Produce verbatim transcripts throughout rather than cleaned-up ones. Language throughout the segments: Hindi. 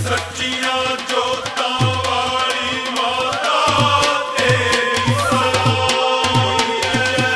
सच्चियां जोतां वाली माता तेरी सलामी है।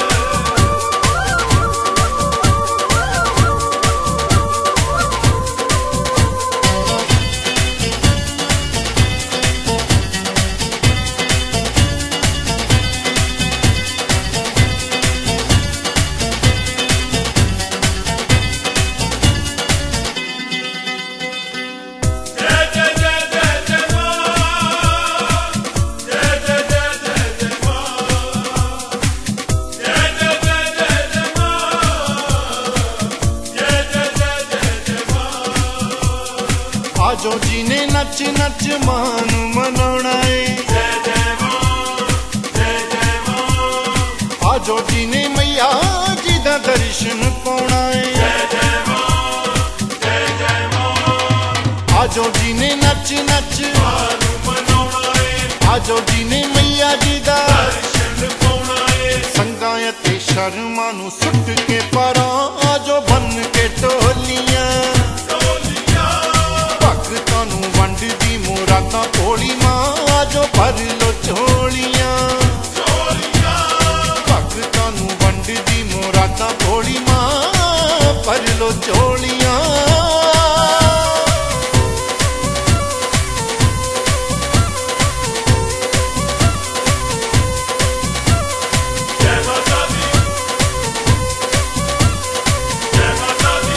आजो जी ने नच नच मां नू मनाउणा है। जय जय मां, जय जय मां। आजो जी ने मैया जी दा दर्शन पाउणा है। जय जय मां, जय जय मां। आजो जी ने नच नच मां नू मनाउणा है। आजो जी ने मैया जी दा दर्शन पाउणा है। संगां ते शर्मा नू सुट के परां आजो बन के टोलियां दी मुरादां भोली मां आजो भर लो झोलियां। भगतां नू वंड दी मुरादां भोली मां भर लो झोलियां। जय माता दी, जय माता दी।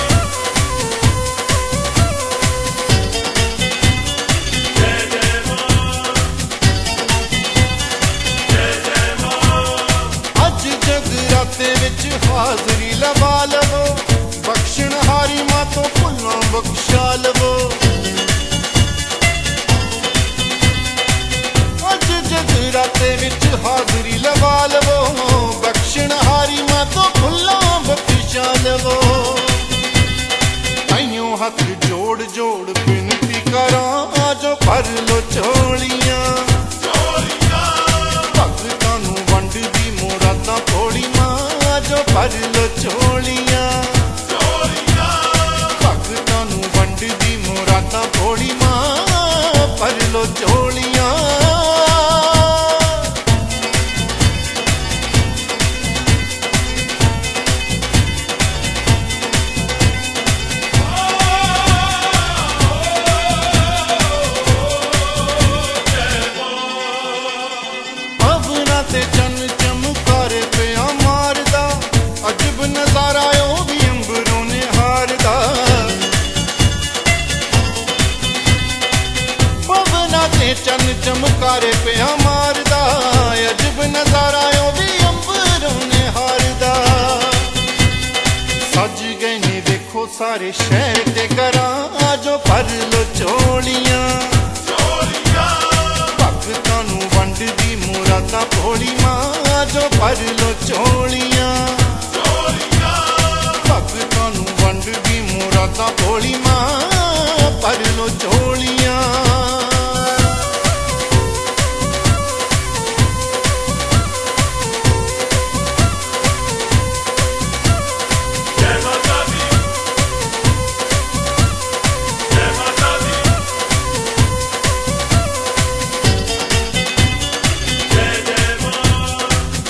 हाजरी लवा लवो बख्शण हारी मां तो भुल्लां बख्शा लवो। अज जगराते विच हाजरी लवा लवो बख्शण हारी मां तो भुल्लां बख्शा लवो। ताइयों हथ जोड़ जोड़ बिनती करां आजो भर लो झोलियां। भगतां नू वंड दी मुरादां भोली मां आजो भर लो झोलियां। भगतां नू वंड दी मुरादां भोली मां भर लो झोलियां। पवना ते चन चमकारे पिया मारदा अजब नजारा ओ भी अंबरों ने हारदा। पवना ते चन चमकारे पिया मारदा अजब नजारा ओ भी अंबरों ने हारदा। सज गए ने देखो सारे शहर ते घरां आजो भर लो झोलियां। भगतां नू वंड दी मुरादां भोली मां आजो भर लो झोलियां। भगतां नू वंड दी मुरादां भोली मां भर लो झोलियां। जय माता दी, जय माता दी। जय जय मां,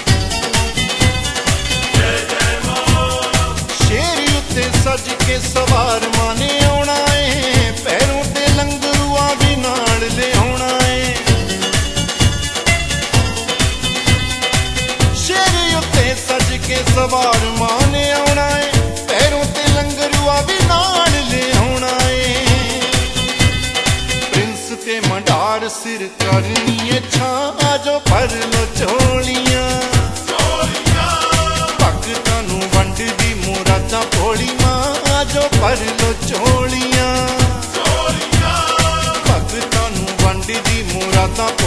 जय जय मां। शेर उत्ते सज के सवार माने आउणा है पैरों ते लंगरूआ भी नाल ले आउणा है। शेर उत्ते सज के सवार माने आउणा है पैरों ते लंगरूआ भी नाल ले आउणा है। प्रिंस ते मंडार सिर करनी है छां आजो भर लो झोलियां। भगतां नू वंड दी मुरादां भोली मां आजो भर लो झोलियां। भगतां नू वंड दी मुरादां